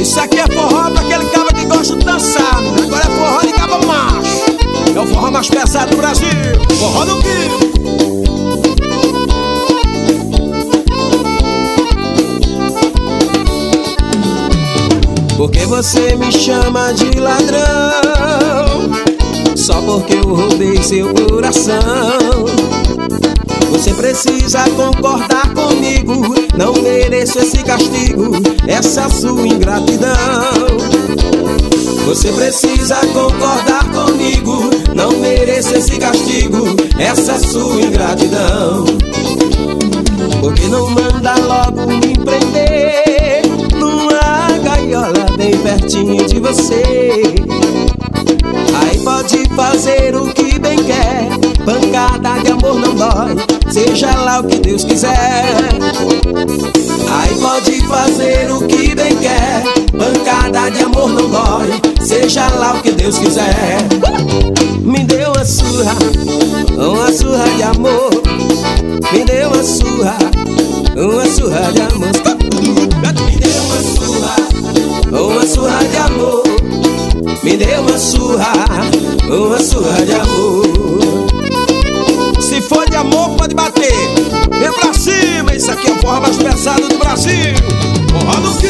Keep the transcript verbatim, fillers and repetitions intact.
Isso aqui é forró pra aquele cabra que gosta de dançar. Agora é forró de cabra macho. É o forró mais pesado do Brasil. Forró do Guilherme. Porque você me chama de ladrão só porque eu roubei seu coração. Você precisa concordar comigo, não mereço esse castigo, essa sua ingratidão. Você precisa concordar comigo, não mereço esse castigo, essa sua ingratidão. Porque não manda logo me prender numa gaiola bem pertinho de você. Aí pode fazer o que bem quer, pancada de amor não dói, seja lá o que Deus quiser. Aí pode fazer o que bem quer, pancada de amor não dói, seja lá o que Deus quiser. Me deu uma surra, uma surra de amor. Me deu uma surra, uma surra de amor. Me deu uma surra, uma surra de amor. Me deu uma surra, uma surra de amor. Se for de amor, pode bater. Vem pra cima, isso aqui é o forró mais pesado do Brasil. Forró do